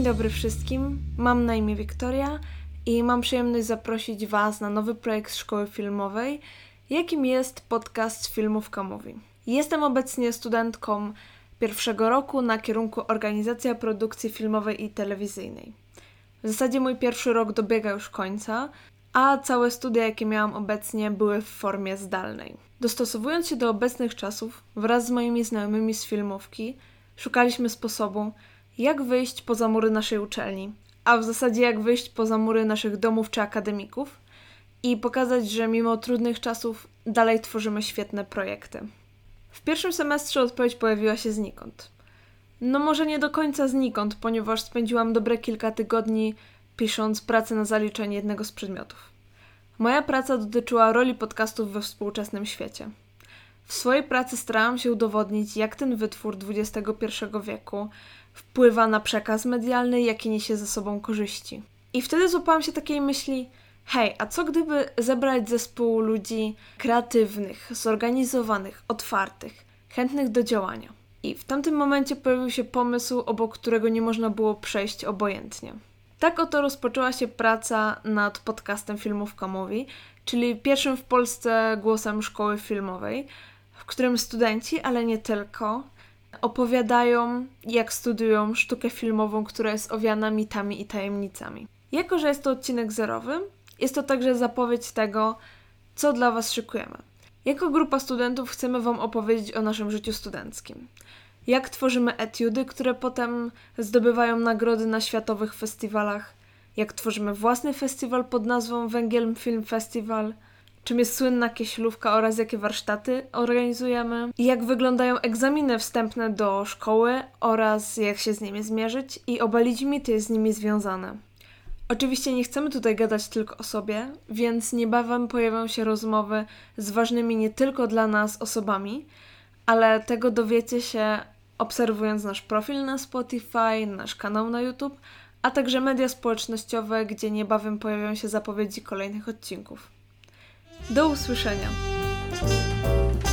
dobry wszystkim, mam na imię Wiktoria i mam przyjemność zaprosić Was na nowy projekt Szkoły Filmowej, jakim jest podcast Filmówka Mówi. Jestem obecnie studentką pierwszego roku na kierunku Organizacja Produkcji Filmowej i Telewizyjnej. W zasadzie mój pierwszy rok dobiega już końca, a całe studia, jakie miałam obecnie, były w formie zdalnej. Dostosowując się do obecnych czasów, wraz z moimi znajomymi z filmówki, szukaliśmy sposobu, jak wyjść poza mury naszej uczelni, a w zasadzie jak wyjść poza mury naszych domów czy akademików i pokazać, że mimo trudnych czasów dalej tworzymy świetne projekty. W pierwszym semestrze odpowiedź pojawiła się znikąd. No może nie do końca znikąd, ponieważ spędziłam dobre kilka tygodni pisząc pracę na zaliczenie jednego z przedmiotów. Moja praca dotyczyła roli podcastów we współczesnym świecie. W swojej pracy starałam się udowodnić, jak ten wytwór XXI wieku wpływa na przekaz medialny, jaki niesie ze sobą korzyści. I wtedy złapałam się takiej myśli, hej, a co gdyby zebrać zespół ludzi kreatywnych, zorganizowanych, otwartych, chętnych do działania. I w tamtym momencie pojawił się pomysł, obok którego nie można było przejść obojętnie. Tak oto rozpoczęła się praca nad podcastem Filmówka Mówi, czyli pierwszym w Polsce głosem szkoły filmowej, w którym studenci, ale nie tylko, opowiadają, jak studiują sztukę filmową, która jest owiana mitami i tajemnicami. Jako że jest to odcinek zerowy, jest to także zapowiedź tego, co dla Was szykujemy. Jako grupa studentów chcemy Wam opowiedzieć o naszym życiu studenckim. Jak tworzymy etiudy, które potem zdobywają nagrody na światowych festiwalach, jak tworzymy własny festiwal pod nazwą Węgiel Film Festival, czym jest słynna Kieślówka oraz jakie warsztaty organizujemy, i jak wyglądają egzaminy wstępne do szkoły oraz jak się z nimi zmierzyć i obalić mity z nimi związane. Oczywiście nie chcemy tutaj gadać tylko o sobie, więc niebawem pojawią się rozmowy z ważnymi nie tylko dla nas osobami, ale tego dowiecie się obserwując nasz profil na Spotify, nasz kanał na YouTube, a także media społecznościowe, gdzie niebawem pojawią się zapowiedzi kolejnych odcinków. Do usłyszenia!